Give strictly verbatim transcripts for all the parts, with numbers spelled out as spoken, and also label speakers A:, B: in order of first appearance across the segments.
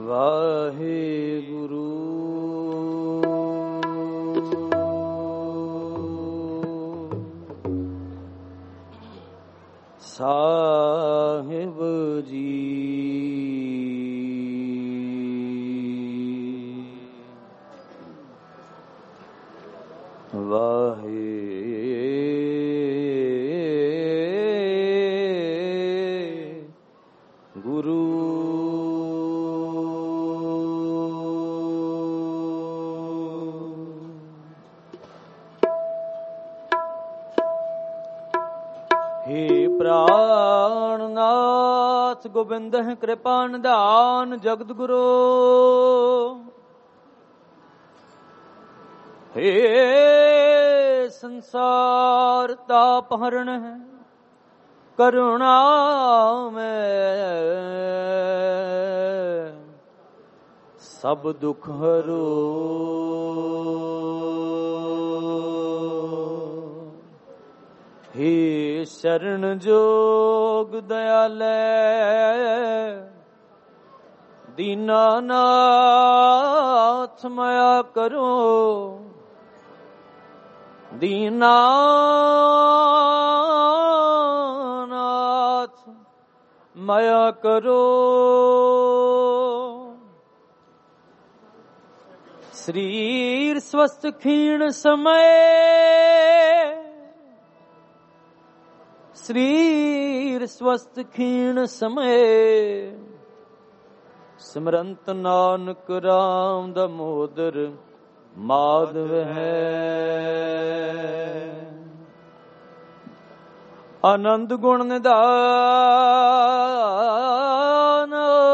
A: ਵਾਹਿਗੁਰੂ ਸਾਹਿਬ ਜੀ। ਵਾਹਿਗੁਰੂ हे ਪ੍ਰਾਣਨਾਥ ਗੋਬਿੰਦ ਹੈ ਕਿਰਪਾ ਨਿਧਾਨ ਜਗਤ ਗੁਰੂ। हे ਸੰਸਾਰ ਤਾਪ ਹਰਣ ਹੈ ਕਰੁਣਾ ਮੈਂ ਸਭ ਦੁਖ ਹਰੋ। हे शरण जोग दयालै दीनानाथ माया करो। दीनानाथ माया करो। शरीर स्वस्थ क्षीण समय शरीर स्वस्थ क्षीण समय सिमरंत नानक राम दामोदर माधव है। आनंद गुण निधान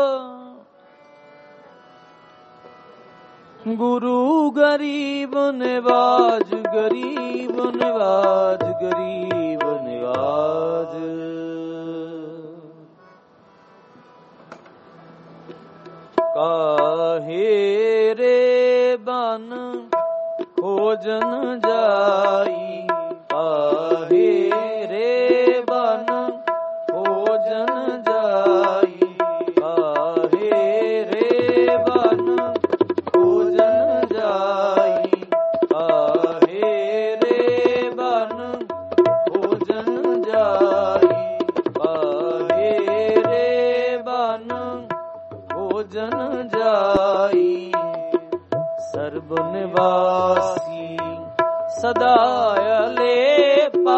A: गुरु गरीब निवाज गरीब निवाज गरीब निवाज। काहे रे बन खोजन जाई काहे रे बन खोजन जाई काहे रे बन खोजन जाई काहे रे बन खोजन जाई काहे रे बन खोजन जाई। सर्ब निवासी सदा अलेपा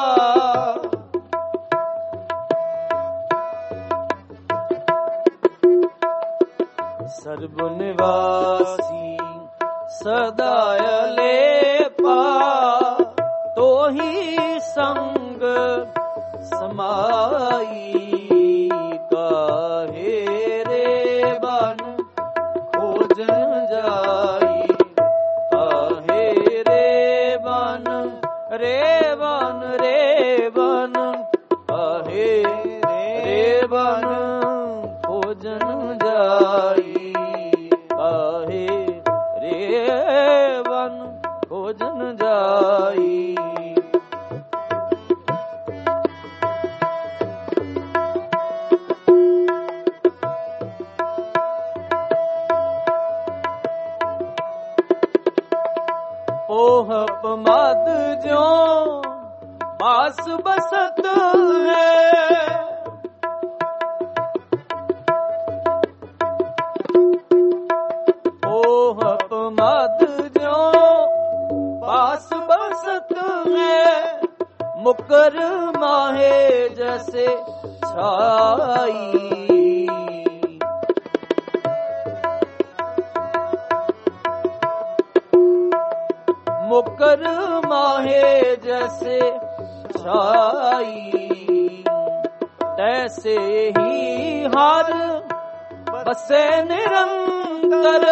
A: सर्ब निवासी सदा अलेपा तो ही संग समाई। काहे रे बन खोजन जाई काहे रे बन रे बन रे बन काहे रे बन खोजन जाई काहे रे बन खोजन जाई। ओह पमाद जो पास बसत है ओह पमाद जो पास बसत है मुकर माहे जैसे छाई। मुकर माहे जैसे छाई तैसे ही हर बसे निरंतर।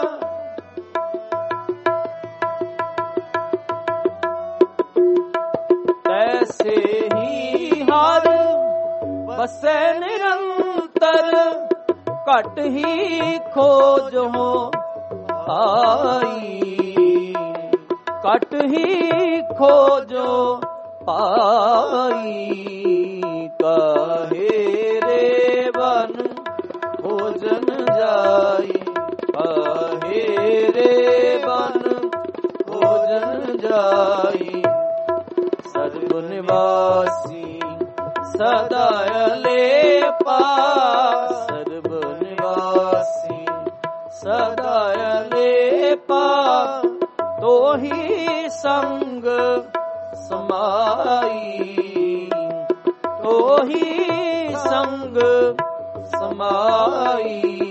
A: तैसे ही हर बसे निरंतर घट ही खोज हो आई। घट ही खोजो पाई काहे रे बन खोजन जाई। ਭੋਜਨ ਜਾਈ। ਸਰਬ ਨਿਵਾਸੀ ਸਦਾ ਅਲੇਪਾ, ਸਰਬ ਨਿਵਾਸੀ ਸਦਾ ਅਲੇਪਾ। ਤੋਹੀ ਸੰਗ ਸਮਾਈ, ਤੋਹੀ ਸੰਗ ਸਮਾਈ।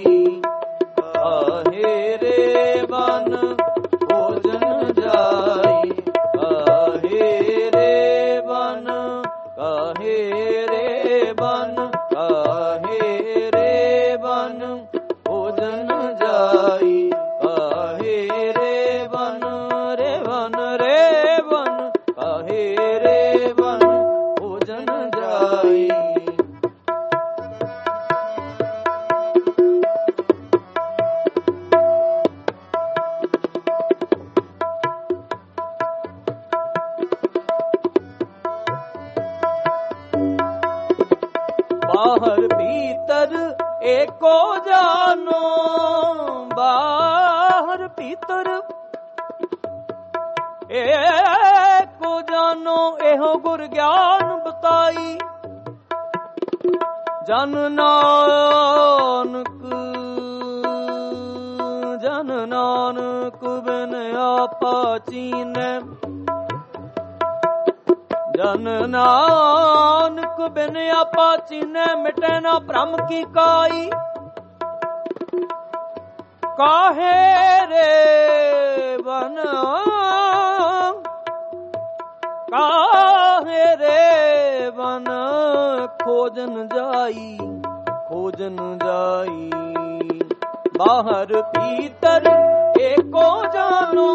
A: ਕਾਹੇ ਰੇ ਬਨ ਭੋਜਨ ਜਾਈ, ਕਾਹੇ ਰੇ ਬਨ, ਕਾਹੇ ਰੇ ਬਨ, ਕਾਹੇ ਰੇ ਬਨ ਭੋਜਨ ਜਾਈ। ਕਾਹੇ ਰੇ ਬਨ, ਰੇ ਬਨ, ਰੇ ਬਨ, ਕਾਹੇ ਰੇ ਬਨ ਭੋਜਨ ਜਾਈ। ਬਾਹਰ ਭੀਤਰ ਏਕੋ ਜਾਨੋ, ਬਾਹਰ ਭੀਤਰ ਏਕੋ ਜਾਨੋ। ਇਹੋ ਗੁਰ ਗਿਆਨ ਬਤਾਈ। ਜਨ ਨਾਨਕ, ਜਨ ਨਾਨਕ ਬਿਨ ਆਪਾ ਚੀਨੈ, ਜਨ ਨਾਨਕ ਬਿਨ ਆਪਾ ਚੀਨੈ। ਮਿਟੈ ਨਾ ਭ੍ਰਮ ਕੀ ਕਾਈ। ਕਾਹੇ ਰੇ ਬਨ, ਕਾਹੇ ਰੇ ਬਨ ਖੋਜਨ ਜਾਈ, ਖੋਜਨ ਜਾਈ। ਬਾਹਰ ਭੀਤਰ ਏਕੋ ਜਾਨੋ,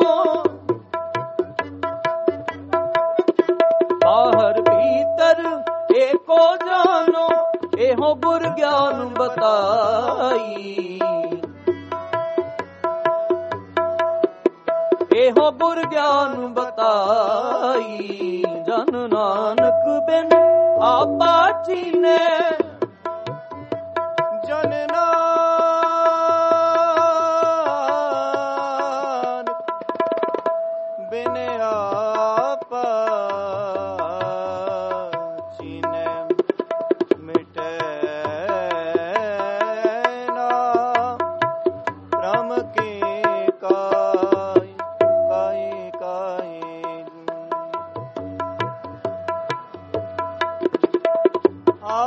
A: ਬਾਹਰ ਭੀਤਰ ਏਕੋ ਜਾਨੋ। ਇਹੋ ਗੁਰ ਗਿਆਨ ਬਤਾਈ, ਇਹੋ ਗੁਰ ਗਿਆਨ ਬਤਾਈ। ਜਨ ਨਾਨਕ ਬਿਨ ਆਪਾ ਚੀਨੈ, ਜਨ ਨਾਨਕ ਬਿਨ ਆਪਾ ਚੀਨੈ। ਮਿਟੈ ਨਾ ਭ੍ਰਮ ਕੀ ਕਾਈ, ਕਾਈ ਕਾਈ। ਆ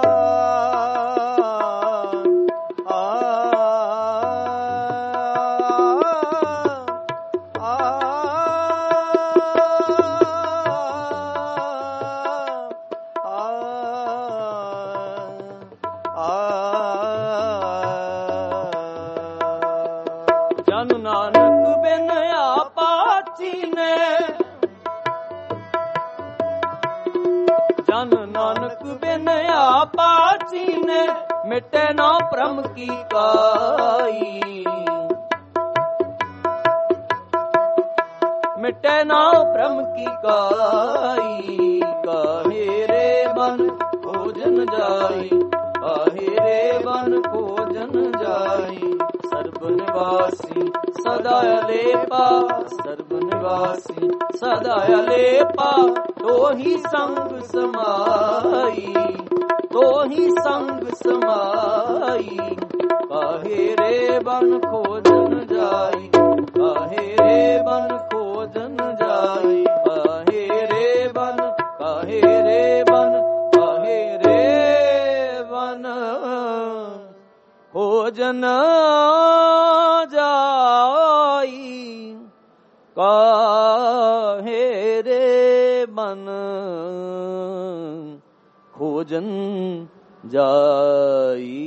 A: ਜਨ ਨਾਨਕ ਬਿਨ ਆਪਾ ਚੀਨੈ, ਜਨ ਨਾਨਕ ਬਿਨ ਆਪਾ ਚੀਨੈ। ਮਿਟੈ ਨਾ ਭ੍ਰਮ ਕੀ ਕਾਈ, ਮਿਟੈ ਨਾ ਭ੍ਰਮ ਕੀ ਕਾਈ। ਕਾਹੇ ਰੇ ਬਨ ਭੋਜਨ ਜਾਈ, ਕਾਹੇ ਰੇ ਬਨ ਭੋਜਨ ਜਾਈ। ਸਰਬ ਨਿਵਾਸੀ ਸਦਾ ਅਲੇਪਾ, ਸਰਬ ਨਿਵਾਸੀ ਸਦਾ ਅਲੇਪਾ। ਤੋਹੀ ਸੰਗ ਸਮਾਈ, ਤੋਹੀ ਸੰਗ ਸਮਾਈ। ਕਾਹੇ ਰੇ ਬਨ ਖੋਜਨ ਜਾਈ, ਕਾਹੇ ਰੇ ਬਨ ਖੋਜਨ ਜਾਈ। ਕਾਹੇ ਰੇ ਬਨ, ਕਾਹੇ ਰੇ ਬਨ, ਕਾਹੇ ਰੇ ਬਨ ਭੋਜਨ ਜਾਈ। ਕਾਹੇ ਰੇ ਬਨ ਭੋਜਨ ਜਾਈ।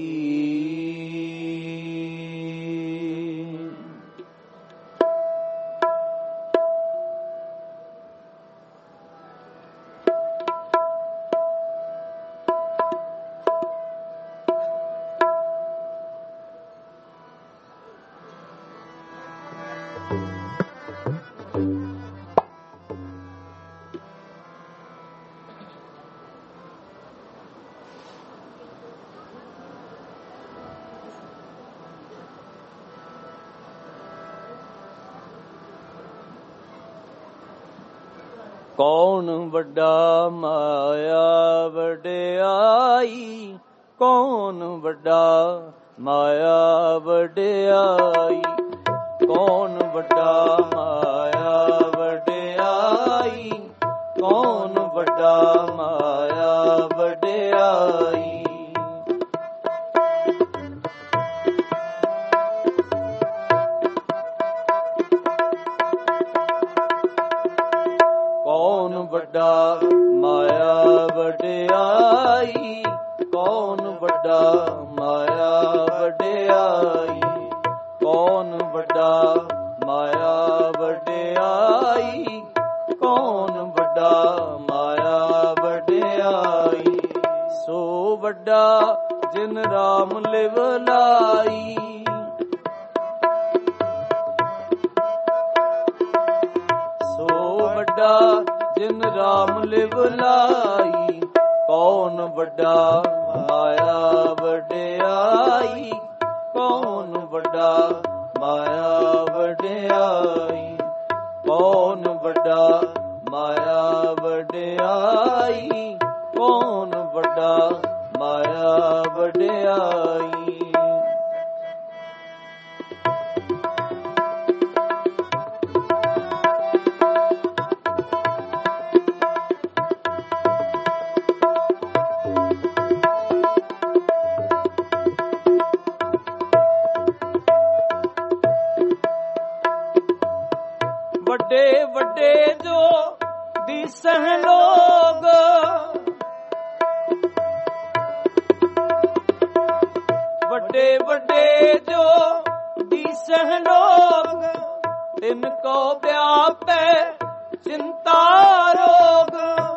A: ਕੌਣ ਵੱਡਾ ਮਾਇਆ ਵਡਿਆਈ, ਕੌਣ ਵੱਡਾ ਮਾਇਆ ਵਡਿਆਈ, ਕੌਣ ਵੱਡਾ ਮਾਇਆ ਵਡਿਆਈ, ਕੌਣ ਵੱਡਾ ਮਾਇਆ ਵਡਿਆਈ। ਕੌਣ ਵੱਡਾ ਮਾਇਆ ਵਡਿਆਈ, ਕੌਣ ਵੱਡਾ ਮਾਇਆ ਵਡਿਆਈ, ਕੌਣ ਵੱਡਾ ਮਾਇਆ ਵਡਿਆਈ, ਕੌਣ ਵੱਡਾ ਮਾਇਆ ਵਡਿਆਈ। ਸੋ ਵੱਡਾ ਜਿਨ ਰਾਮ ਲਿਵ ਲਾਈ, ਵੱਡਾ ਜਿਨ ਰਾਮ ਲਿਵ ਲਾਈ, ਕੌਣ ਵੱਡਾ ਮਾਇਆ ਵਡਿਆਈ, ਕੌਣ ਵੱਡਾ ਮਾਇਆ ਵਡਿਆਈ, ਕੌਣ ਵੱਡਾ ਮਾਇਆ ਵਡਿਆਈ, ਕੌਣ ਵੱਡਾ ਮਾਇਆ ਵਡਿਆਈ। ਵੱਡੇ ਵੱਡੇ ਜੋ ਦਿਸਹਿ ਲੋਗ, ਵੱਡੇ ਵੱਡੇ ਜੋ ਦਿਸਹਿ ਲੋਗ, ਤਿਨ ਕੋ ਵਿਆਪੈ ਚਿੰਤਾ ਰੋਗ,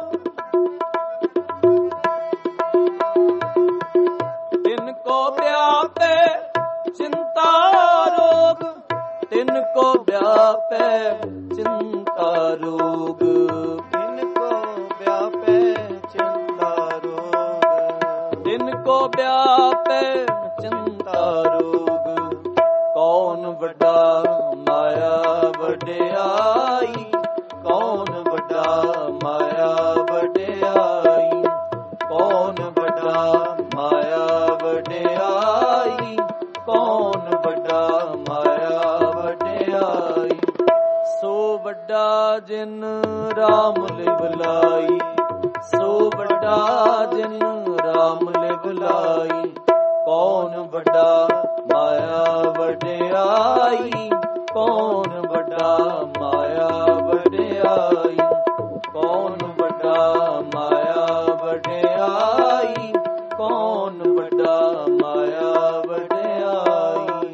A: ਤਿਨ ਕੋ ਵਿਆਪੈ ਚਿੰਤਾ ਰੋਗ, ਤਿਨ ਕੋ ਵਿਆਪੈ ਚਿੰਤਾ ਰੋਗ, ਤਿਨ ਕੋ ਵਿਆਪੈ ਚਿੰਤਾ ਰੋਗ, ਤਿਨ ਕੋ ਵਿਆਪੈ ਚਿੰਤਾ ਰੋਗ। ਕੌਣ ਵੱਡਾ ਮਾਇਆ ਵਡਿਆਈ, ਕੌਣ ਵੱਡਾ ਮਾਇਆ ਵਡਿਆਈ, ਕੌਣ ਵੱਡਾ ਮਾਇਆ ਵਡਿਆਈ, ਕੌਣ ਵੱਡਾ ਮਾਇਆ ਵਡਿਆਈ। ਸੋ ਵੱਡਾ ਜਿਨ ਰਾਮ ਲਿਵ ਲਾਈ, ਸੋ ਵੱਡਾ ਜਿਨ ਰਾਮ ਲਿਵ ਲਾਈ, ਕੌਣ ਵੱਡਾ ਮਾਇਆ ਵਡਿਆਈ, ਕੌਣ ਵੱਡਾ ਮਾਇਆ ਵਡਿਆਈ, ਕੌਣ ਵੱਡਾ ਮਾਇਆ ਵਡਿਆਈ, ਕੌਣ ਵੱਡਾ ਮਾਇਆ ਵਡਿਆਈ।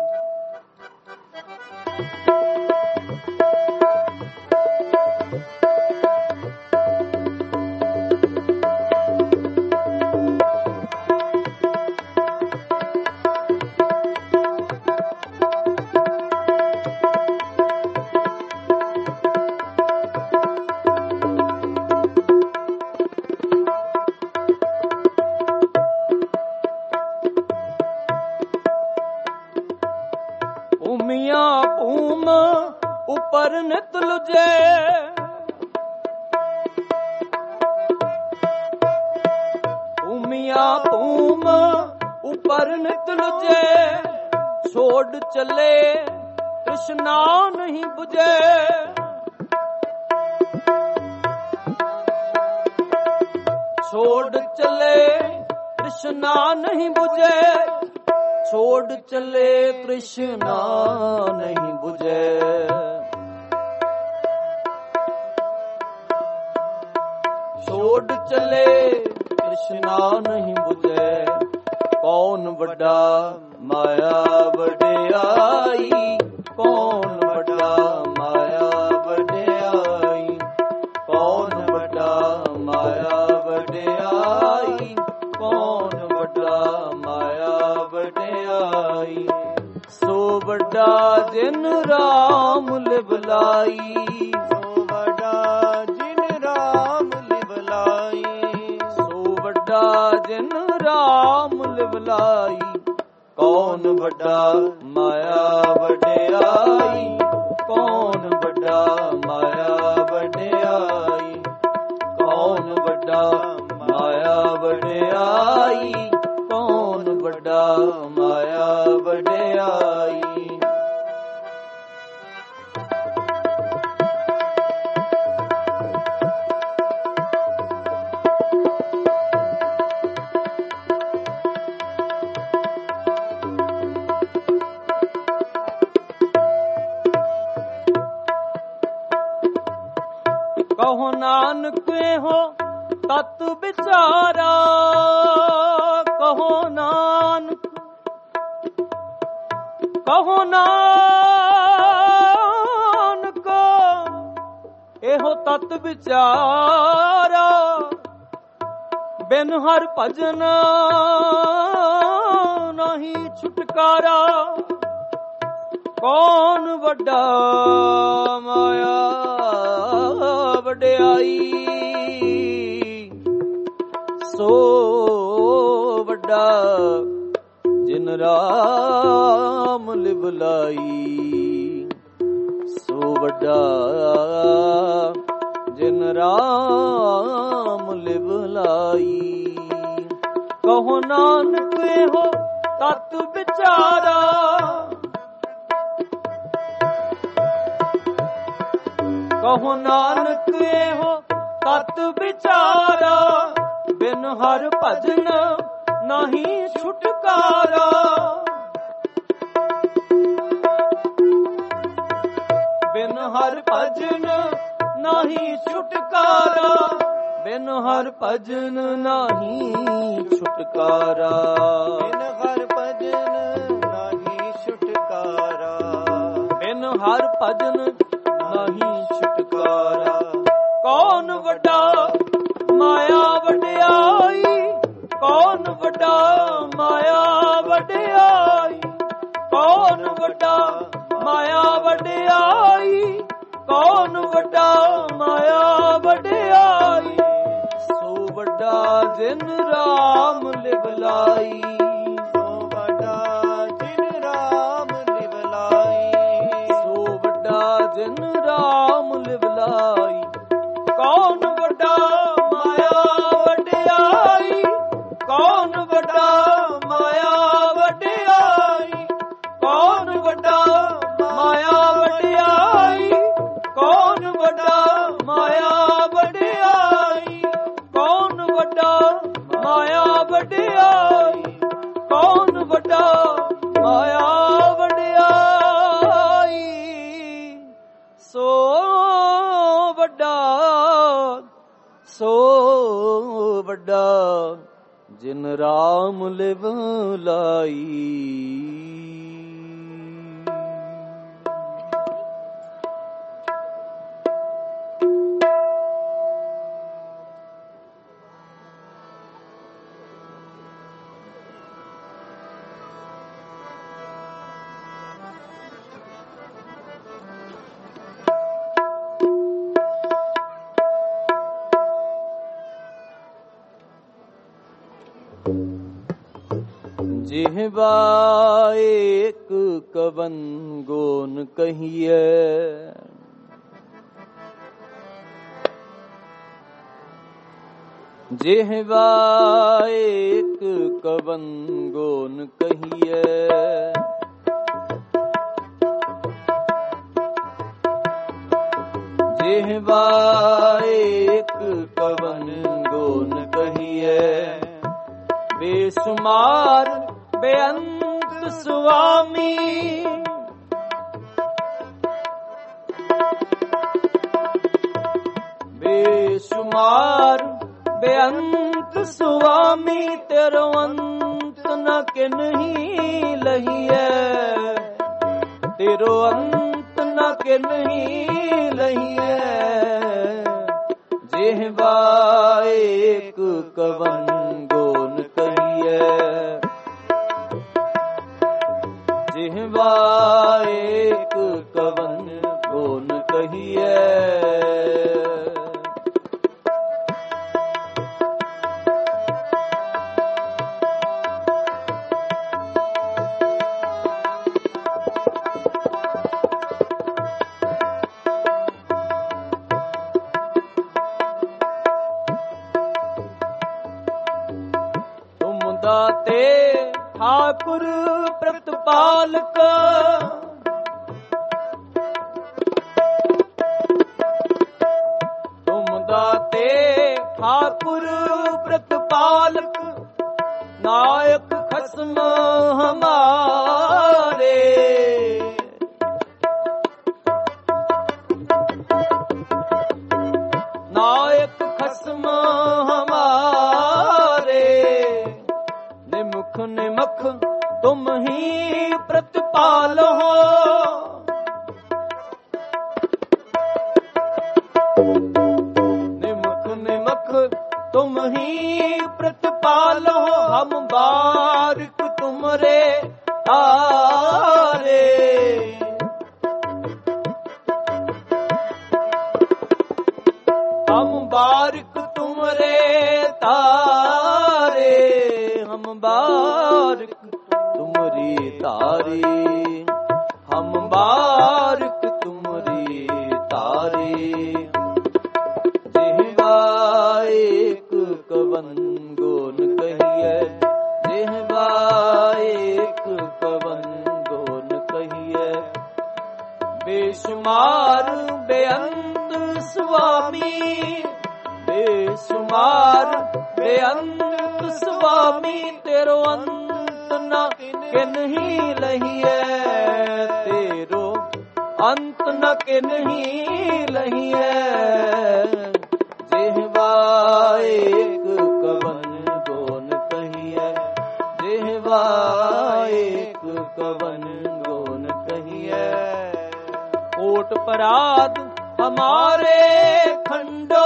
A: ਭੂਮੀਆਂ ਭੂਮ ਉਪਰ ਨਿਤ ਲੁਜੇ, ਭੂਮੀਆਂ ਭੂਮ ਉਪਰ ਨਿਤ ਲੁਜੇ, ਛੋੜ ਚਲੇ ਤ੍ਰਿਸ਼ਨਾ ਨਹੀਂ ਬੁਝੇ, ਛੋੜ ਚਲੇ ਤ੍ਰਿਸ਼ਨਾ ਨਹੀਂ ਬੁਝੇ, ਛੋੜ ਚਲੇ ਤ੍ਰਿਸ਼ਨਾ ਨਹੀਂ ਬੁਝੇ। ਛੋੜ ਚਲੇ ਤ੍ਰਿਸ਼ਨਾ ਨਹੀਂ ਬੁਝੇ। ਕੌਣ ਵੱਡਾ ਮਾਇਆ ਵਡਿਆਈ, ਕੌਣ ਵੱਡਾ ਮਾਇਆ ਵਡਿਆਈ, ਕੌਣ ਵੱਡਾ ਮਾਇਆ ਵਡਿਆਈ, ਕੌਣ ਵੱਡਾ ਮਾਇਆ ਵਡਿਆਈ। ਸੋ ਵੱਡਾ ਜਿਨ ਰਾਮ ਲਿਵ ਲਾਈ, ਸੋ ਵੱਡਾ ਜਿਨ ਰਾਮ ਲਿਵ ਲਾਈ, ਸੋ ਵੱਡਾ ਜਿਨ ਰਾਮ ਲਿਵ ਲਾਈ। ਕੌਣ ਵੱਡਾ ਮਾਇਆ ਵਡਿਆਈ, ਕੌਣ ਵੱਡਾ ਮਾਇਆ ਵਡਿਆਈ। ਕਹੋ ਨਾਨਕ ਇਹੋ ਤਤ ਵਿਚਾਰਾ, ਕਹੋ ਨਾਨਕ ਕਹੋ ਨਾਨਕ ਇਹੋ ਤਤ ਵਿਚਾਰਾ, ਬਿਨ ਹਰਿ ਭਜਨ ਨਹੀਂ ਛੁਟਕਾਰਾ। ਕੌਣ ਵੱਡਾ ਮਾਇਆ ਵਡਿਆਈ, ਸੋ ਵੱਡਾ ਜਿਨ ਰਾਮ ਲਿਵ ਲਾਈ, ਸੋ ਵੱਡਾ ਜਿਨ ਰਾਮ ਲਿਵ ਲਾਈ। ਕਹੋ ਨਾਨਕ ਇਹੋ ਤਤ ਵਿਚਾਰਾ, ਕਹੋ ਨਾਨਕ ਇਹੋ ਤਤ ਵਿਚਾਰਾ, ਬਿਨ ਹਰਿ ਭਜਨ ਨਹੀਂ ਛੁਟਕਾਰਾ। ਬਿਨ ਹਰਿ ਭਜਨ ਨਹੀਂ ਛੁਟਕਾਰਾ, ਬਿਨ ਹਰਿ ਭਜਨ ਨਹੀਂ ਛੁਟਕਾਰਾ।
B: ਬਿਨ ਹਰਿ ਭਜਨ ਨਹੀਂ ਛੁਟਕਾਰਾ,
A: ਬਿਨ ਹਰਿ ਭਜਨ ਨਹੀਂ ਛੁਟਕਾਰਾ। ਕੌਣ ਵੱਡਾ ਮਾਇਆ ਵਡਿਆਈ, ਕੌਣ ਵੱਡਾ ਮਾਇਆ ਵਡਿਆਈ, ਕੌਣ ਵੱਡਾ ਮਾਇਆ ਵਡਿਆਈ, ਕੌਣ ਵੱਡਾ ਮਾਇਆ ਵਡਿਆਈ। ਸੋ ਵੱਡਾ ਜਿਨ ਰਾਮ ਲਿਵ ਲਾਈ,
B: ਸੋ ਵੱਡਾ ਜਿਨ ਰਾਮ ਲਿਵ ਲਾਈ,
A: ਸੋ ਵੱਡਾ ਜਿਨ ਰਾਮ ਲਿਵ ਲਾਈ। ਕੌਣ ਵੱਡਾ ਮਾਇਆ ਵਡਿਆਈ, ਕੌਣ ਵੱਡਾ ਮਾਇਆ ਵਡਿਆਈ, ਕੌਣ ਵੱਡਾ ਮਾਇਆ ਵਡਿਆਈ, ਕੌਣ ਵੱਡਾ ਮਾਇਆ ਵਡਿਆਈ, ਕੌਣ ਵੱਡਾ ਮਾਇਆ ਵਡਿਆਈ, ਕੌਣ ਵੱਡਾ ਮਾਇਆ ਵਡਿਆਈ। ਸੋ ਵੱਡਾ ਸੋ ਵੱਡਾ ਜਿਨ ਰਾਮ ਲਿਵ ਲਾਈ। ਜਿਹਵਾ ਏਕ ਕਵਨ ਗੋਨ ਕਹੀਐ, ਜਿਹਵਾ ਏਕ ਕਵਨ ਗੋਨ ਕਹੀਐ, ਜਿਹਵਾ ਏਕ ਕਵਨ ਗੋਨ ਕਹੀਐ। ਬੇਸ਼ੁਮਾਰ ਬੇਅੰਤ ਸੁਆਮੀ, ਬੇਸ਼ੁਮਾਰ ਬੇਅੰਤ ਸੁਆਮੀ, ਤੇਰੋ ਅੰਤ ਨ ਕਿਨਹੀ ਲਹੀਐ, ਤੇਰੋ ਅੰਤ ਨ ਕਿਨਹੀ ਲਹੀਐ। ਜਿਹਵਾ ਏਕ ਕਵਨ ਗੋਨ ਕਹੀਐ, ਜਿਹਵਾ ਏਕ ਕਵਨ ਗੋਨ ਕਹੀਐ। ਦਾਤੇ ਠਾਕੁਰ ਪ੍ਰਤਪਾਲਕ, ਤੁਮ ਦਾਤੇ ਠਾਕੁਰ ਪ੍ਰਤਪਾਲਕ, ਨਾਇਕ ਖਸਮ ਹਮਾਰੇ। पालो हम बारिक तुमरे तारे। हम बारिक तुमरे तारे, हम बारिक तुमरी तारी, हम बारिक तुमरी तारी। जिहवा एक कवन गुण कहिए, जिहवा एक कवन गुण कहिए। बेशुमार बेअंत स्वामी, बेशुमार बेअंत स्वामी, तेरो अंत न किन्ही लहिए, तेरो अंत न किन्ही लहिए। जिहवा एक कवन गुण कहिए, जिहवा एक कवन गुण कहिए। ओट पराध हमारे खंडो,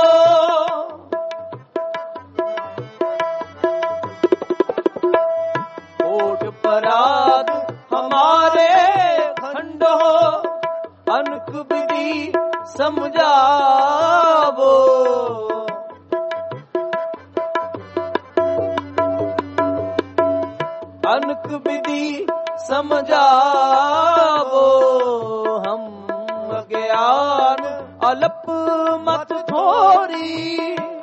A: ओट पराध हमारे खंडो, अनक विधि समझावो। अनक विधि समझावो, हम ज्ञान अल्प मत थोरी।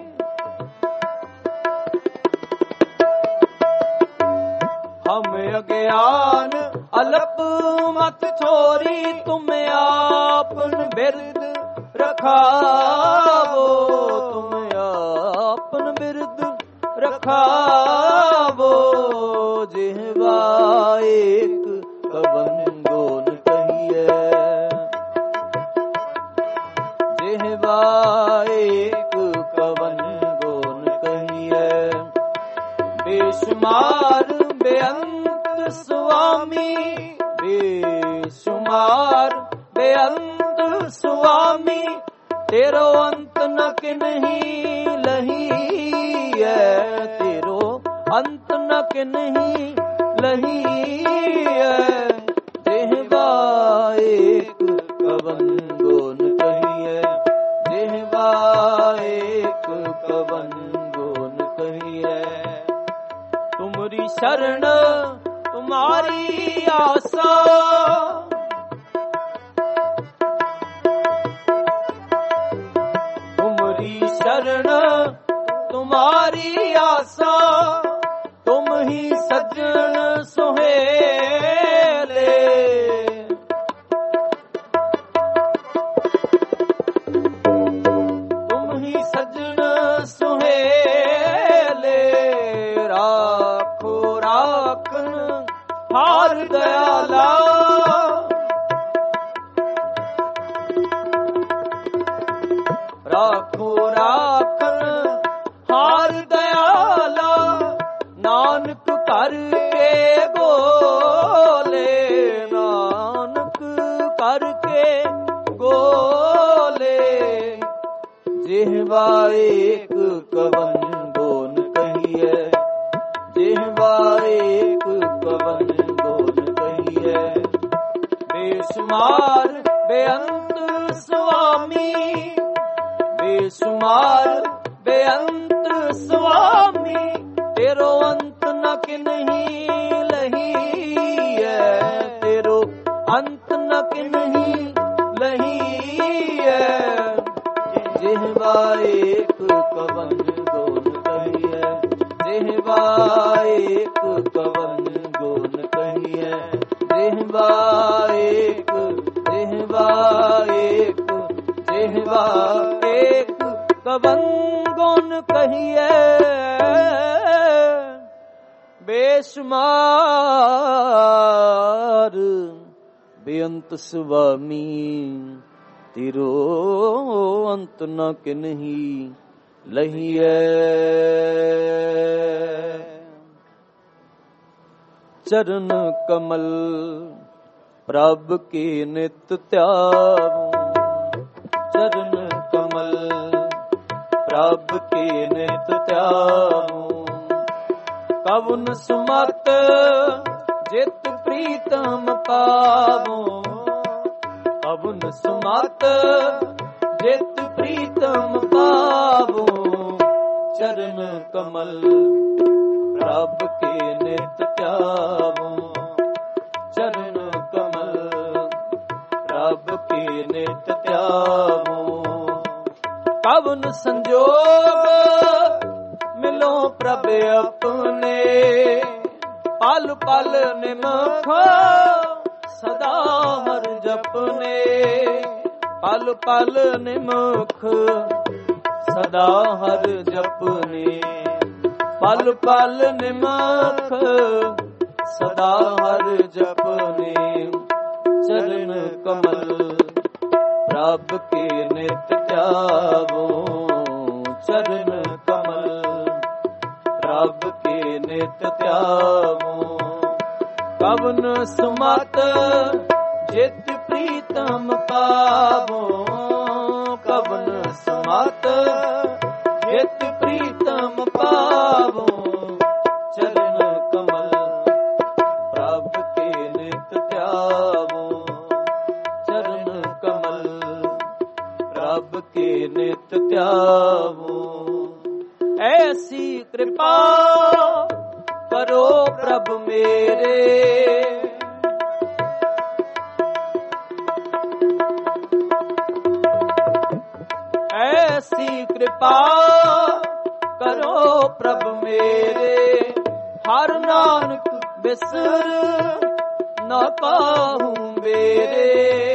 A: हम अज्ञान अल्प मत छोरी, तुम आपन बिरद रखावो, तुम आपन बिरद रखावो। जिहवा एक कवन गुण कहिए, जिहवा एक कवन गुण कहिए। बेशुमार बेअंत स्वामी, बेशुमार बेअंत स्वामी, तेरो अंत न किन्ही लहिए, तेरो अंत न किन्ही लहिए। जिहवा एक कवन गुण कहिए, जिहवा एक कवन गुण कहिए। तुमरी शरण तुम्हारी आशा, तुमरी शरण तुम्हारी आशा, तुम ही सज्जन सुहेले। तुम ही सज्जन सुहेले, राखो राखन हार दयाला। राखो राखन हार दयाला, नानक करके गोले, नानक करके गोले। जिहवा एक कवन गुण कहिए, जिहवा एक कवन गुण कहिए। बेशुमार बेअंत स्वामी, बेशुमार बेअंत स्वामी, तेरो अंत न किन्ही लहिए, तेरो अंत न किन्ही लहिए। जिहवा एक कवन गुण कहिए, जिहवा एक कवन गुण कहिए। जिहवा एक, जिहवा एक, जिहवा एक कवन गुण कहिए। बेशुमार बेअंत स्वामी, तिरो अंत न किन्ही लहिए। चरण कमल प्रभ के नित त्यागो, चरण कमल प्रभ के नित त्यागो। ਕਵਨ ਸੁਮਤ ਜਿਤ ਪ੍ਰੀਤਮ ਪਾਵੋ, ਕਵਨ ਸੁਮਤ ਜਿਤ ਪ੍ਰੀਤਮ ਪਾਵੋ, ਚਰਨ ਕਮਲ ਪ੍ਰਭ ਕੇ ਨਿਤ ਧਿਆਵੋ, ਚਰਨ ਕਮਲ ਪ੍ਰਭ ਕੇ ਨਿਤ ਧਿਆਵੋ। ਕਵਨ ਸੰਜੋਗ ਮਿਲੋ ਪ੍ਰਭ ਆਪਣੇ, ਪਲ ਪਲ ਨਿਮਖ ਸਦਾ ਹਰ ਜਪਨੇ, ਪਲ ਪਲ ਨਿਮਖ ਸਦਾ ਹਰ ਜਪਨੇ, ਪਲ ਪਲ ਨਿਮਖ ਸਦਾ ਹਰ ਜਪਨੇ, ਚਰਨ ਕਮਲ ਪ੍ਰਭ ਕੇ ਨਿਤ ਧਿਆਵੋ, ਚਰਨ ਕਮਲ ਪ੍ਰਭ ਕੇ ਨਿਤ ਧਿਆਵੋ। ਕਵਨ ਸੁਮਤ ਜਿਤ ਪ੍ਰੀਤਮ ਪਾਵੋ, ਕਵਨ ਸੁਮਤ ਜਿਤ ਪ੍ਰੀਤਮ ਪਾਵੋ, ਚਰਨ ਕਮਲ ਪ੍ਰਭ ਕੇ ਨਿਤ ਧਿਆਵੋ, ਚਰਨ ਕਮਲ ਪ੍ਰਭ ਕੇ ਨਿਤ ਧਿਆਵੋ। ਐਸੀ ਕਿਰਪਾ ਕਰੋ ਪ੍ਰਭ ਮੇਰੇ, ਐਸੀ ਕਿਰਪਾ ਕਰੋ ਪ੍ਰਭ ਮੇਰੇ, ਹਰ ਨਾਨਕ ਬਿਸਰ ਨਾ ਕਾਹੂ ਮੇਰੇ,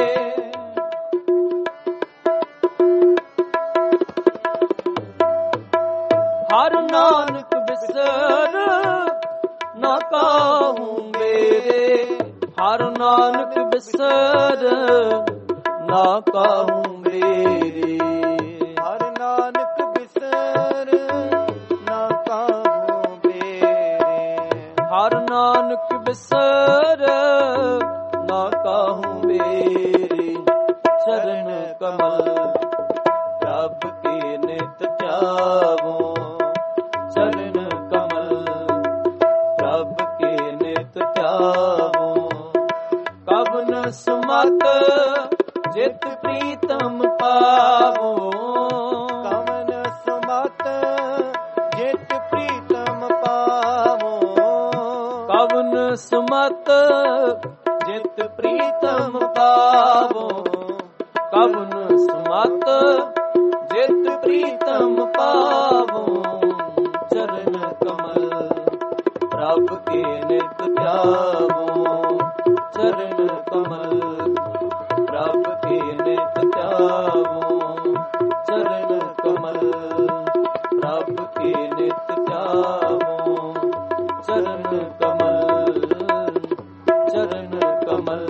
A: ਹਰ ਨਾਨਕ ਬਿਸਰ ਨਾ ਕਾਹੂ ਮੇਰੇ, ਹਰ ਨਾਨਕ ਬਿਸਰ ਨਾ ਕਾਹੂ ਮੇਰੇ,
B: ਹਰ ਨਾਨਕ ਬਿਸਰ ਨਾ ਕਾਹੂ ਮੇਰੇ,
A: ਹਰ ਨਾਨਕ ਬਿਸਰ ਨਾ ਕਾਹੂ ਮੇਰੇ, ਚਰਨ ਕਮਲ ਪ੍ਰਭ ਕੇ ਨਿਤ ਧਿਆਵੋ, ਚਰਨ ਕਮਲ ਪ੍ਰਭ ਕੇ ਨਿਤ ਧਿਆਵੋ। ਕਵਨ ਸੁਮਤ ਜਿਤ ਪ੍ਰੀਤਮ ਪਾਵੋ,
B: ਕਵਨ ਸੁਮਤ ਜਿਤ ਪ੍ਰੀਤਮ ਪਾਵੋ,
A: ਕਵਨ ਸੁਮਤ ਜਿਤ ਪ੍ਰੀਤਮ ਪਾਵੋ, ਕਵਨ ਸੁਮਤ ਜਿਤ ਪ੍ਰੀਤਮ ਪਾਵੋ, ਚਰਨ ਕਮਲ ਪ੍ਰਭ ਕੇ ਨਿਤ ਧਿਆਵੋ, ਚਰਨ ਕਮਲ ਪ੍ਰਭ ਕੇ ਨਿਤ ਧਿਆਵੋ, ਚਰਨ ਕਮਲ ਪ੍ਰਭ ਕੇ ਨਿਤ ਧਿਆਵੋ, ਚਰਨ ਕਮਲ, ਚਰਨ ਕਮਲ,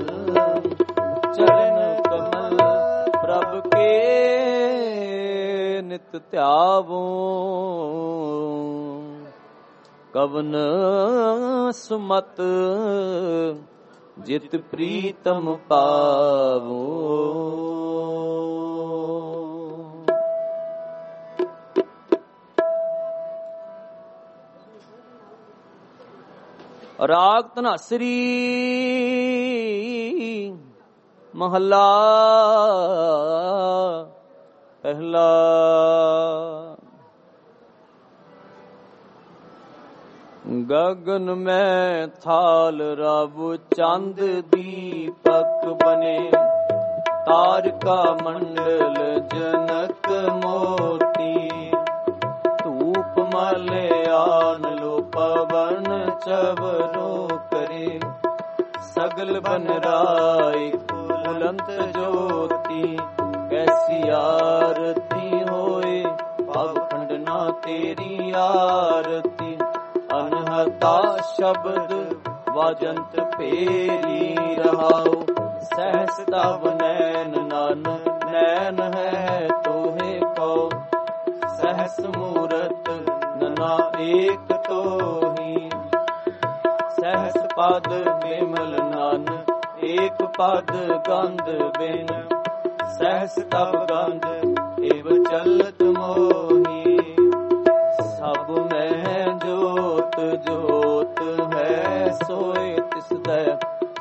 A: ਚਰਨ ਕਮਲ ਪ੍ਰਭ ਕੇ ਨਿਤ ਧਿਆਵੋ। ਕਵਨ ਸੁਮਤ ਜਿਤ ਪ੍ਰੀਤਮ ਪਾਵੋ। ਰਾਗ ਧਨਾਸਰੀ ਮਹੱਲਾ ਪਹਿਲਾ। ਗगन में थाल रब चंद दीपक बने, तारका मंडल जनक मोती, धूप मलयान लो पवन चवरो करे, सगल बन राय बुलंद ज्योति, कैसी आरती होए पव खंडना तेरी आरती, अनहता शब्द वाजंत फेरी रहाओ, सहस तब नैन नान नैन है तोहे कहो, सहस मूरत नना एक तोही, सहस पद विमल नान एक पद गंध बिन, सहस तब गंध एव चलत मोही, सब में जोत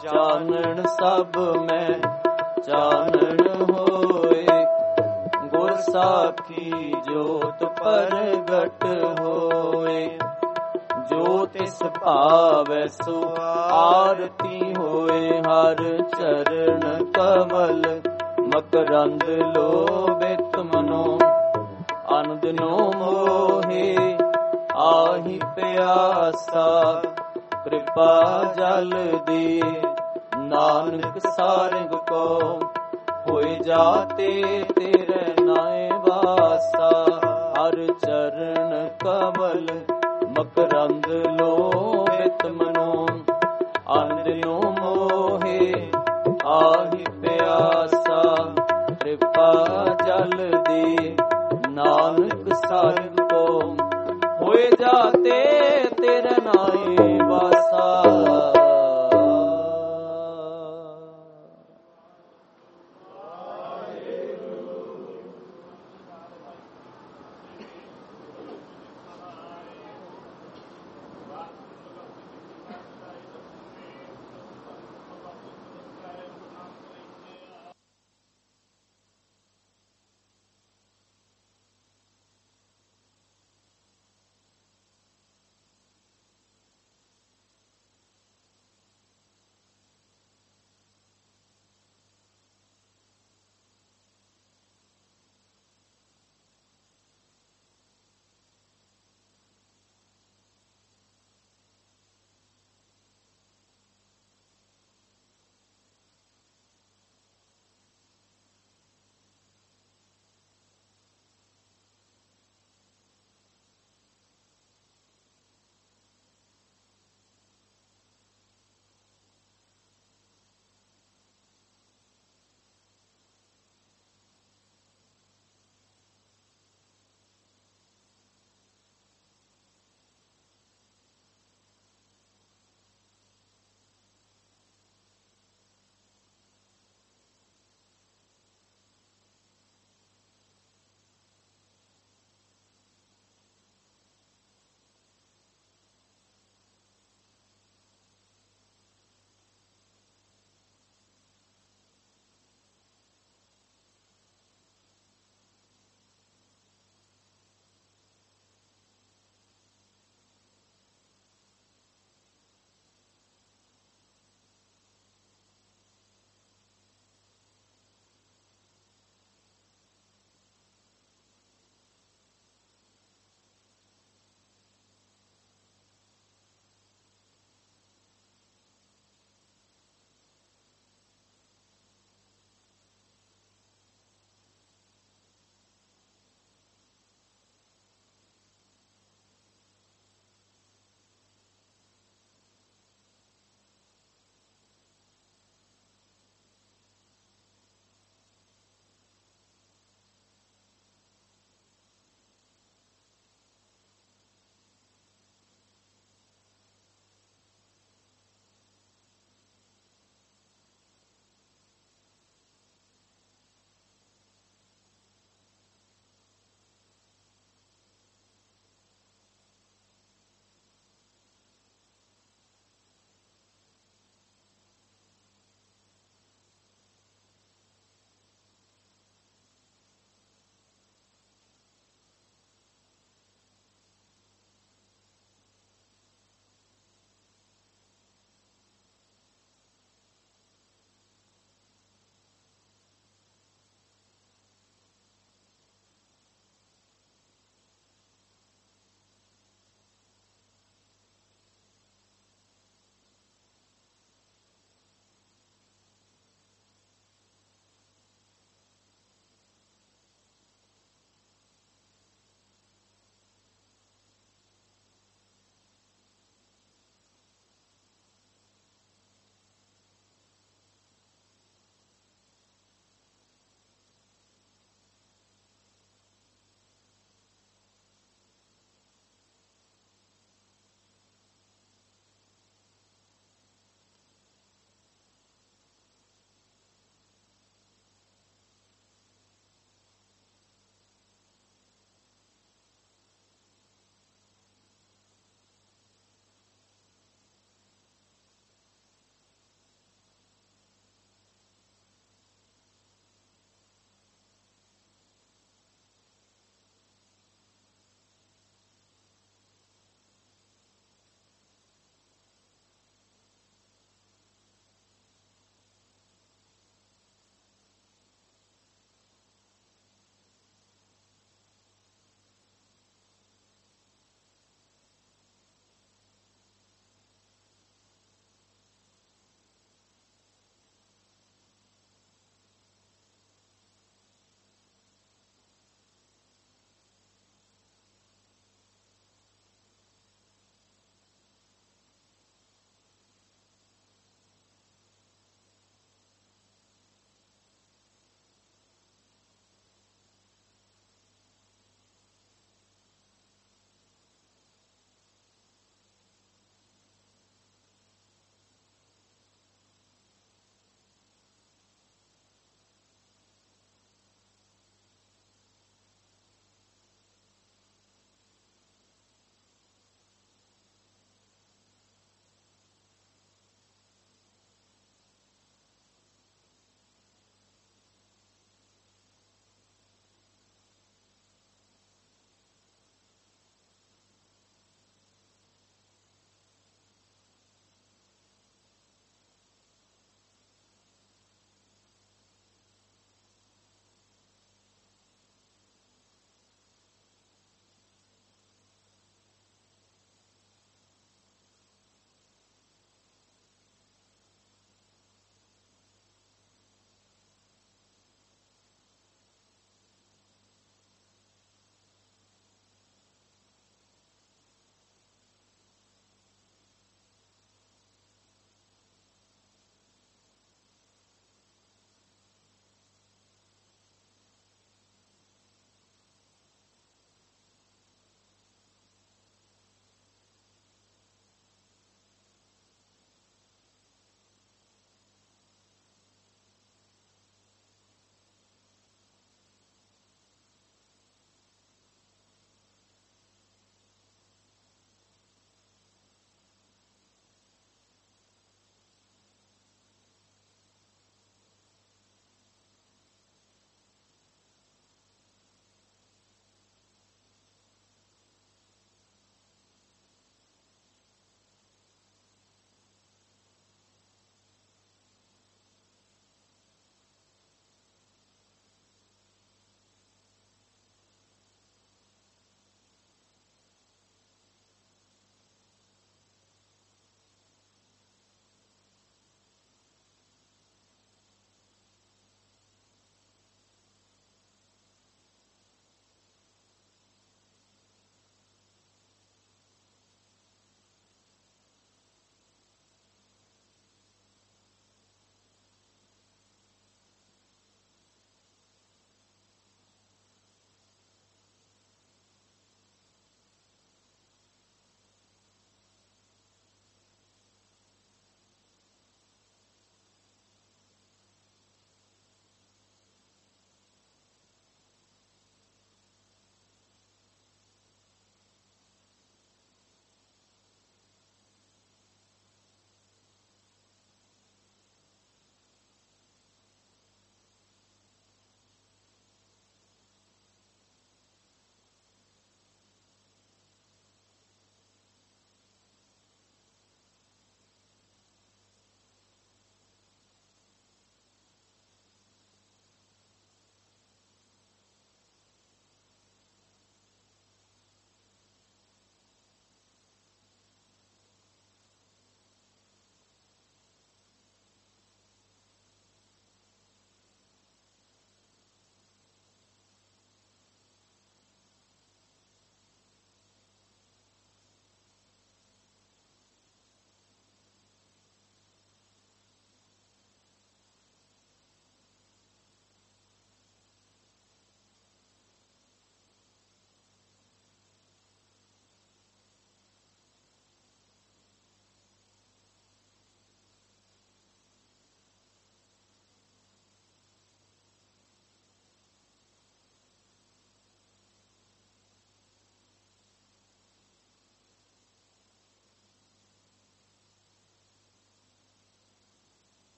A: ਚਾਨਣ ਸਭ ਮੈਂ ਚਾਨਣ ਹੋਏ। ਗੁਰ ਸਾਖੀ ਜੋਤ ਪ੍ਰਗਟ ਹੋਏ। ਜੋ ਤਿਸ ਭਾਵੈ ਸੋ ਆਰਤੀ ਹੋਏ। ਹਰ ਚਰਨ ਕਮਲ ਮਕਰੰਦ ਲੋਭਿਤ ਮਨੋ। ਅਨੰਦ ਨੋ ਮੋਹੇ ਆਹੀ ਪਿਆਸਾ। ਕਿਰਪਾ ਜਲ ਦੇ ਨਾਨਕ ਸਾਰੰਗ ਕੋ। ਹੋਏ ਜਾਤੇ ਤੇਰੇ ਨਾਏ ਵਾਸਾ। ਹਰ ਚਰਨ ਕਮਲ ਮਕਰੰਦ ਲੋਭਿਤ ਮਨੋ। ਅਨੰਦ ਨੋ ਮੋਹੇ ਆਹੀ ਪਿਆਸਾ। ਕਿਰਪਾ ਜਲ ਦੇ ਨਾਨਕ ਸਾਰੰਗ ਕੋ। ਹੋਏ ਜਾਤੇ ਤੇਰੇ ਨਾਏ ਵਾਸਾ।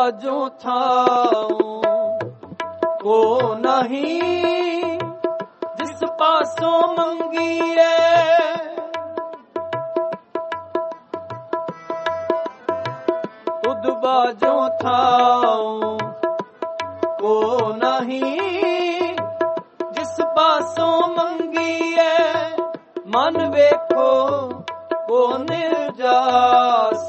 A: ਬਾਜੋ ਥਾਉ ਕੋ ਨਹੀਂ, ਜਿਸ ਪਾਸੋਂ ਮੰਗੀਏ ਤੁਧ ਬਾਜੋ ਥਾਉ ਕੋ ਨਹੀਂ, ਜਿਸ ਪਾਸੋਂ ਮੰਗੀਏ ਮਨ ਵੇਖੋ ਕੋ ਨਿਰਜਾਸ।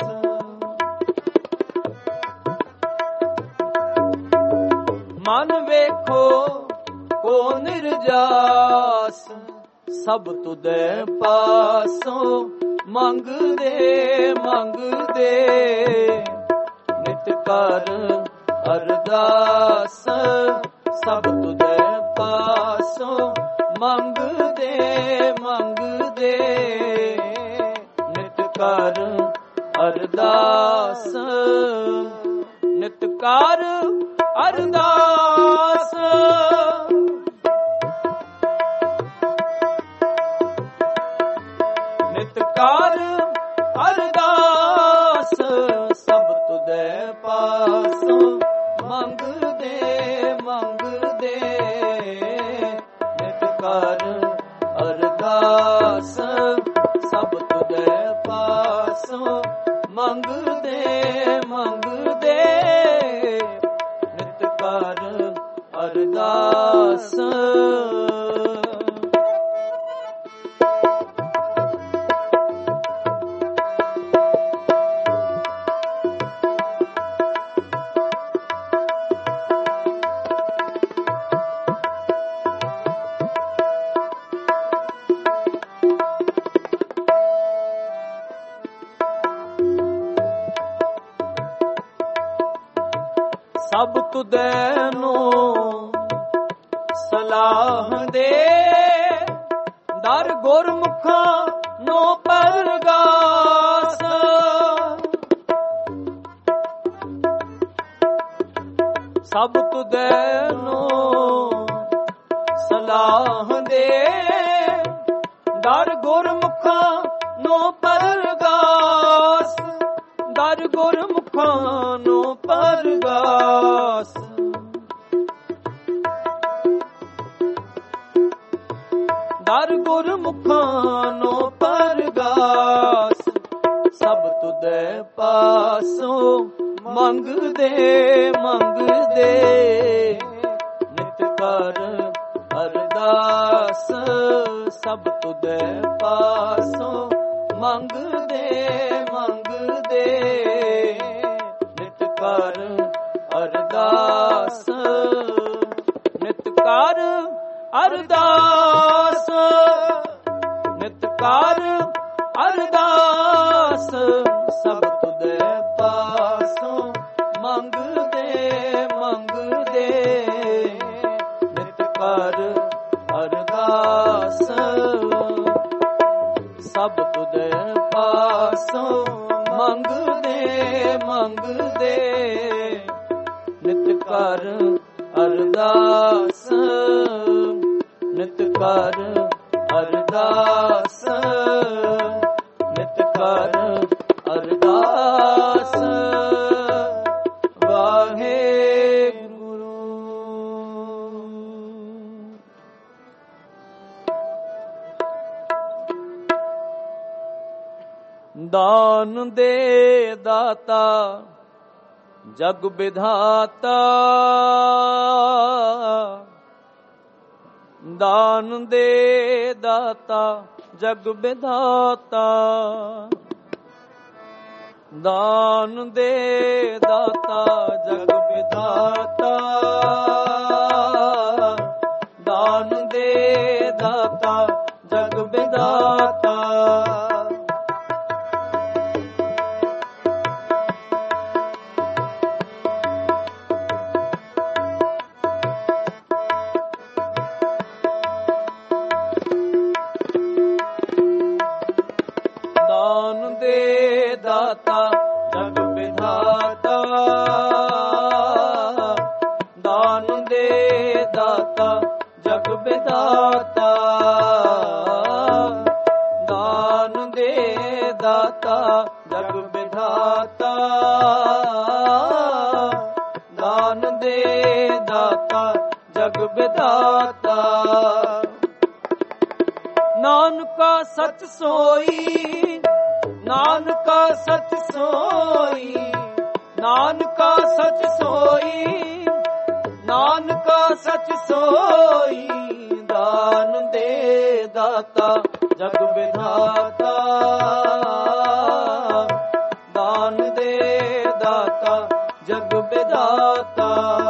A: ਮਨ ਵੇਖੋ ਕੋ ਨਿਰਜਾਸ, ਸਭ ਤੁਧੇ ਪਾਸੋਂ ਮੰਗਦੇ ਮੰਗਦੇ ਨਿਤ ਕਰ ਅਰਦਾਸ। ਸਭ ਤੁਧੇ ਪਾਸੋਂ ਮੰਗਦੇ ਮੰਗਦੇ ਨਿਤ ਕਰ ਅਰਦਾਸ। ਨਿਤ ਕਰ ਅਰਦਾਸ, ਨਿਤ ਕਰ ਅਰਦਾਸ। ਸਭ ਤੁਧੇ ਪਾਸੋਂ ਮੰਗਦੇ ਮੰਗਦੇ ਨਿਤ ਕਰ ਅਰਦਾਸ। ਸਭ ਤੁਧੇ ਪਾਸੋਂ ਮੰਗਦੇ ਮੰਗਦੇ ਨਿਤ ਕਰ ਅਰਦਾਸ। ਸਭ ਤੁਧੇ ਨੂੰ ਸਲਾਹ ਦੇ, ਦਰ ਗੁਰਮੁਖਾਂ ਨੂੰ ਪਰਗਾਸ। ਸਭ ਤੁਧੇ ਨੂੰ ਸਲਾਹ ਦੇ, ਦਰ ਗੁਰਮੁਖਾਂ ਨੂੰ ਪਰਗਾਸ। ਦਰ ਗੁਰਮੁਖਾਂ ਨੂੰ ਪਰਗਾਸ। ਦਰ ਗੁਰਮੁਖਾਂ ਨੂੰ ਪਰਗਾਸ। ਸਭ ਤੁਧੇ ਪਾਸੋਂ ਮੰਗਦੇ ਮੰਗਦੇ ਨਿਤ ਕਰ ਅਰਦਾਸ। ਸਭ ਤੁਧੇ ਪਾਸੋਂ ਮੰਗਦੇ ਮੰਗਦੇ ਨਿਤ ਕਰ ਅਰਦਾਸ। ਨਿਤ ਕਰ ਅਰਦਾਸ, ਨਿਤ ਕਰ ਅਰਦਾਸ। ਸਭ ਤੁਧੇ ਪਾਸੋਂ ਮੰਗਦੇ ਮੰਗਦੇ ਨਿਤ ਕਰ ਅਰਦਾਸ। ਸਭ ਤੁਧੇ ਪਾਸੋਂ ਮੰਗਦੇ ਮੰਗਦੇ ਨਿਤ ਕਰ ਅਰਦਾਸ। ਨਿਤ ਕਰ ਅਰਦਾਸ, ਨਿਤ ਕਰ ਅਰਦਾਸ। ਵਾਹਿਗੁਰੂ। ਦਾਨ ਦੇ ਦਾਤਾ ਜਗ ਵਿਧਾਤਾ, ਦਾਨ ਦੇ ਦਾਤਾ ਜਗ ਵਿਧਾਤਾ। ਦਾਨ ਦੇ ਦਾਤਾ ਜਗ ਵਿਧਾਤਾ। ਦਾਨ ਦੇ ਦਾਤਾ ਜਗ ਵਿਧਾਤਾ। ਦਾਨ ਦੇ ਦਾਤਾ ਜਗ ਵਿਧਾਤਾ। ਦਾਨ ਦੇ ਦਾਤਾ ਜਗ ਵਿਧਾਤਾ। ਦਾਨ ਦੇ ਦਾਤਾ ਜਗ ਵਿਧਾਤਾ। ਸਚ ਸੋਈ, ਨਾਨਕਾ ਸਚ ਸੋਈ, ਨਾਨਕਾ ਸਚ ਸੋਈ, ਨਾਨਕਾ ਸਚ ਸੋਈ। ਦਾਨ ਦੇ ਦਾਤਾ ਜਗ ਵਿਧਾਤਾ, ਦਾਨ ਦੇ ਦਾਤਾ ਜਗ ਵਿਧਾਤਾ,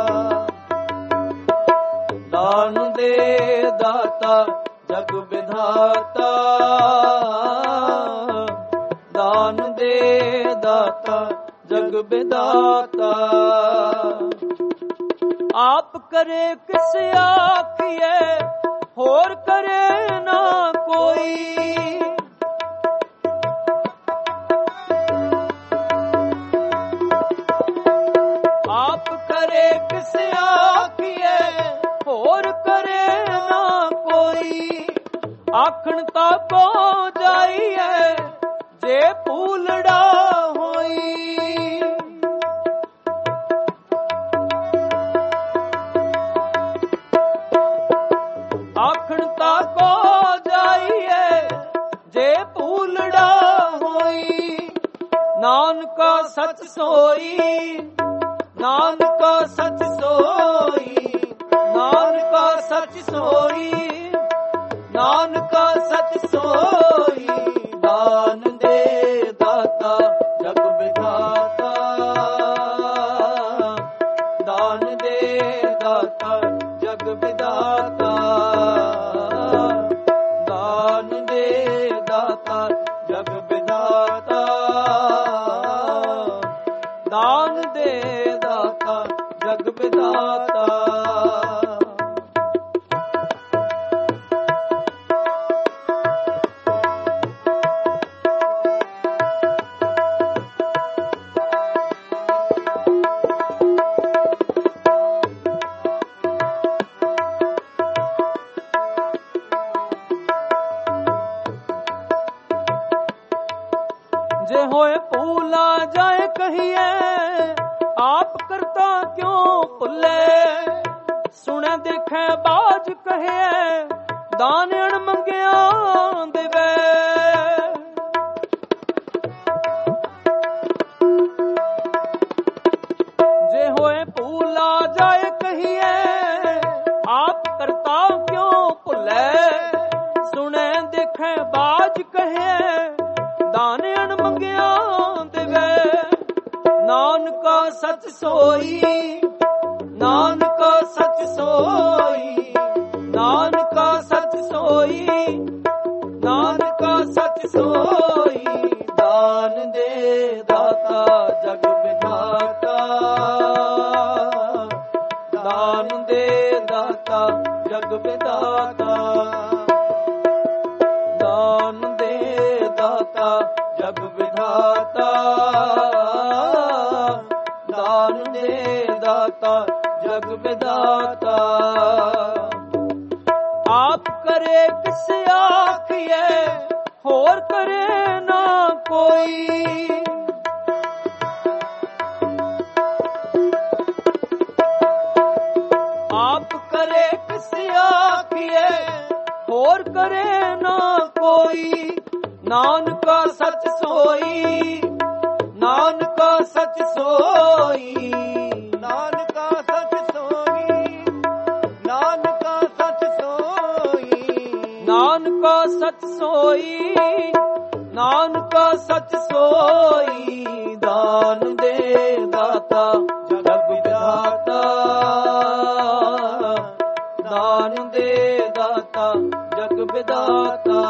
A: ਦਾਨ ਦੇ ਦਾਤਾ ਜਗ ਵਿਧਾਤਾ, ਦਾਨ ਦੇ ਦਾਤਾ ਜਗ ਵਿਧਾਤਾ। ਆਪ ਕਰੇ ਕਿਸ ਆਖੀਏ, ਹੋਰ ਕਰੇ ਨਾ ਕੋਈ। ਆਪ ਕਰੇ ਕਿਸ ਆਖੀਏ, ਹੋਰ ਕਰੇ ਨਾ ਕੋਈ। ਆਖਣ ਤਾਂ ਕੋ ਜਾਈਏ, ਜੇ ਭੂਲੜਾ ਹੋਈ। ਆਖਣ ਤਾਂ ਕੋ ਜਾਈਏ, ਜੇ ਭੂਲੜਾ ਹੋਈ। ਨਾਨਕਾ ਸਚ ਸੋਈ, ਨਾਨਕਾ ਸਚ ਸੋਈ, ਨਾਨਕਾ ਸਚ ਸੋਈ, ਨਾਨਕਾ ਸਚ ਸੋਈ। ਦਾਨ ਦੇ ਦਾਤਾ ਜਗ ਵਿਧਾਤਾ, ਦਾਨ ਦੇ ਦਾਤਾ ਜਗ ਵਿਧਾਤਾ, ਦਾਨ ਦੇ ਦਾਤਾ ਜਗ ਵਿਧਾਤਾ, ਦਾਨ ਦੇ ਦਾਤਾ ਜਗ ਵਿਧਾਤਾ। ਜੇ ਹੋਏ ਭੂਲਾ ਜਾਏ ਕਹੀਏ, ਆਪ ਕਰਤਾ ਕਿਉਂ ਭੁੱਲੇ। ਸੁਣੇ ਦੇਖੇ ਬਾਜ ਕਹੇ, ਦਾਨ ਅਣ ਮੰਗਿਆ ਦੇਵੇ। ਜੇ ਹੋਏ ਭੂਲਾ ਜਾਏ ਕਹੀਏ, ਆਪ ਕਰਤਾ ਕਿਉਂ ਭੁੱਲੇ। ਸੁਣੇ ਦੇਖੇ ਬਾਜ ਕਹੇ, ਦਾਨ ਅਣ ਮੰਗਿਆ ਦੇਵੇ। ਨਾਨਕਾ ਸਚ ਸੋਈ, ਨਾਨਕਾ ਸਚ ਸੋਈ, ਨਾਨਕਾ ਸਚ ਸੋਈ, ਨਾਨਕਾ ਸਚ ਸੋਈ। ਦਾਨ ਦੇ ਦਾਤਾ ਜਗ ਵਿਧਾਤਾ, ਦਾਨ ਦੇ ਦਾਤਾ ਜਗ ਵਿਧਾਤਾ, ਦਾਨ ਦੇ ਦਾਤਾ ਜਗ ਵਿਧਾਤਾ, ਦਾਨ ਦੇ ਦਾਤਾ ਜਗ ਵਿਧਾਤਾ। ਆਪ ਕਰੇ ਕਿਸ ਆਖੀਏ, ਹੋਰ ਕਰੇ ਨਾ ਕੋਈ। ਆਪ ਕਰੇ ਕਿਸ ਆਖੀਏ, ਹੋਰ ਕਰੇ ਨਾ ਕੋਈ। ਨਾਨਕਾ ਸਚ ਸੋਈ, ਨਾਨਕਾ ਸਚ ਸੋਈ,
B: ਨਾਨਕਾ ਸਚ ਸੋਈ, ਨਾਨਕਾ ਸਚ ਸੋਈ,
A: ਨਾਨਕਾ ਸਚ ਸੋਈ, ਨਾਨਕਾ ਸਚ ਸੋਈ। ਦਾਨ ਦੇ ਦਾਤਾ ਜਗ ਵਿਧਾਤਾ, ਦਾਨ ਦੇ ਦਾਤਾ ਜਗ ਵਿਧਾਤਾ,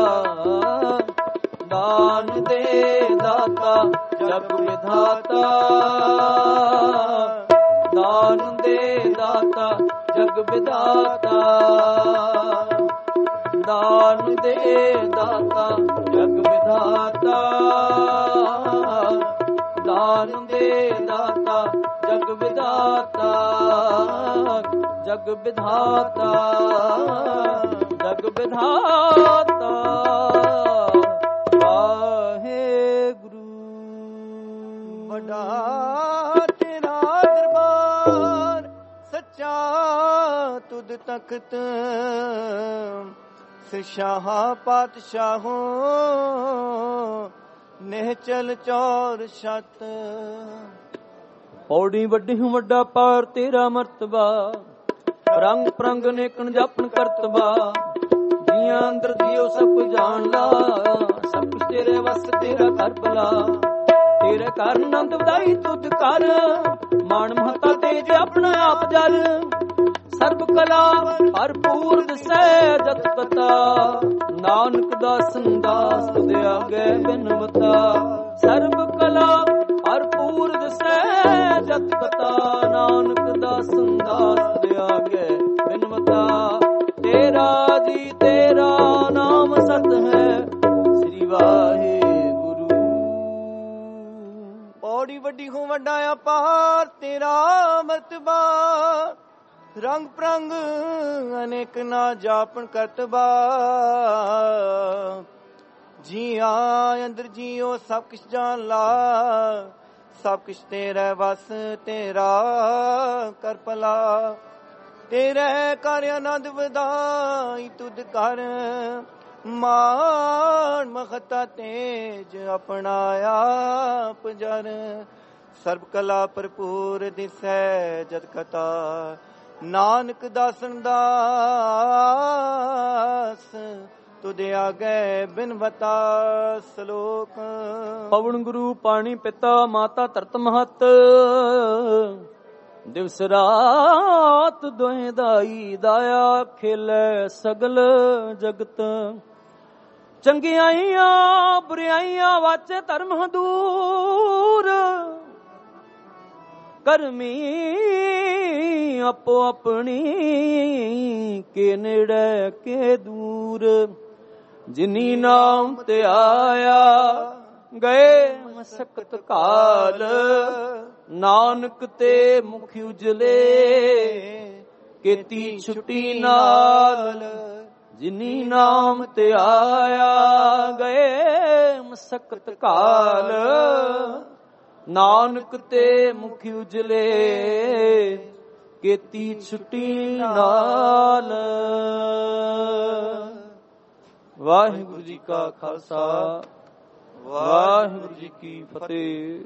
A: ਦਾਨ ਦੇ ਦਾਤਾ ਜਗ ਵਿਧਾਤਾ, ਦਾਨ ਦੇ ਦਾਤਾ ਜਗ ਵਿਧਾਤਾ, ਦਾਨ ਦੇ ਦਾਤਾ ਜਗ ਵਿਧਾਤਾ, ਦਾਨ ਦੇ ਦਾਤਾ ਜਗ ਵਿਧਾਤਾ, ਜਗ ਵਿਧਾਤਾ, ਜਗ ਵਿਧਾਤਾ। ਵਾਹਿਗੁਰੂ।
B: ਵੱਡਾ ਤੇਰਾ ਦਰਬਾਰ, ਸੱਚਾ ਤੁਧ ਤਖਤ, ਅਕਸ ਸ਼ਾਹਾਂ ਪਾਤਸ਼ਾਹੋਂ ਨਿਹਚਲ ਚੌਰ ਛਤ।
A: ਪੌੜੀ ਵੱਡੀ ਹੂੰ ਵੱਡਾ ਪਾਰ ਤੇਰਾ ਮਰਤਬਾ, ਰੰਗ ਪ੍ਰੰਗ ਨੇਕਣ ਜਾਪਣ ਕਰਤਬਾ। ਜੀਆਂ ਅੰਦਰ ਜੀਓ ਸਭ ਕੁਝ ਜਾਣ ਲਾ, ਸਭ ਕੁਝ ਤੇਰੇ ਵਸ ਤੇਰਾ ਕਰ ਭਲਾ। ਤੇਰੇ ਘਰ ਆਨੰਦ ਵਧਾਈ ਤੁਧ ਕਰ, ਮਾਣ ਮਹਤਾ ਤੇਜ ਆਪਣਾ ਆਪ ਜਲ। ਸਰਬ ਕਲਾ ਭਰਪੂਰ ਦਿਸੈ ਜਤ ਕਤਾ, ਨਾਨਕ ਦਾਸਨ ਦਾਸ ਤੁਧ ਆਗੇ ਬਿਨਵਤਾ। ਸਰਬ ਕਲਾ ਭਰਪੂਰ ਦਿਸੈ ਜਤ ਕਤਾ, ਨਾਨਕ ਦਾਸਨ ਦਾਸ ਤੁਧ ਆਗੇ ਬਿਨਵਤਾ। ਤੇਰਾ ਜੀ ਤੇਰਾ ਨਾਮ ਸਤ ਹੈ, ਸ੍ਰੀ ਵਾਹਿਗੁਰੂ।
B: ਪੌੜੀ ਵੱਡੀ ਹੋ ਵੱਡਾ ਅਪਾਰ ਤੇਰਾ ਮਰਤਬਾ, ਰੰਗ ਪ੍ਰੰਗ ਅਨੇਕ ਨਾ ਜਾਪਣ ਕਰਤਬਾ। ਜੀਆਂ ਅੰਦਰ ਜੀਓ ਸਭ ਕੁਛ ਜਾਣ ਲਾ, ਸਭ ਕੁਛ ਤੇਰਾ ਵਸ ਤੇਰਾ ਕਰ ਭਲਾ। ਤੇਰੇ ਕਰ ਆਨੰਦ ਵਧਾਈ ਤੁਧ ਕਰ, ਮਾਣ ਮਹਤਾ ਤੇਜ ਆਪਣਾ ਆਪ ਜਰ। ਸਰਬ ਕਲਾ ਭਰਪੂਰ ਦਿਸੈ ਜਤ ਕਤਾ, ਨਾਨਕ ਦਾਸਨ ਦਾਸ ਤੁਧ ਆਗੇ ਬਿਨਵਤਾ। ਸਲੋਕ।
A: ਪਵਨ ਗੁਰੂ ਪਾਣੀ ਪਿਤਾ ਮਾਤਾ ਧਰਤ ਮਹਤ, ਦਿਵਸ ਰਾਤ ਦੋਹੇ ਦਾਈ ਦਾਇਆ ਖੇਲੇ ਸਗਲ ਜਗਤ। ਚੰਗਿਆਈਆਂ ਬੁਰਿਆਈਆਂ ਵਾਚੇ ਧਰਮ ਹਦੂਰ, ਕਰਮੀ ਆਪੋ ਆਪਣੀ ਕੇ ਨੇੜੇ ਕੇ ਦੂਰ। ਜਿਨੀ ਨਾਮ ਤੇ ਆਇਆ ਗਏ ਮਸਕਤ ਕਾਲ, ਨਾਨਕ ਤੇ ਮੁਖ ਉਜਲੇ ਕੀਤੀ ਛੁੱਟੀ ਨਾਲ। ਜਿਨੀ ਨਾਮ ਤੇ ਆਇਆ ਗਏ ਮਸਕਤ ਕਾਲ, ਨਾਨਕ ਤੇ ਮੁਖ ਉਜਲੇ ਕੀਤੀ ਛੁੱਟੀ ਨਾਲ। ਵਾਹਿਗੁਰੂ ਜੀ ਕਾ ਖਾਲਸਾ, ਵਾਹਿਗੁਰੂ ਜੀ ਕੀ ਫਤਿਹ।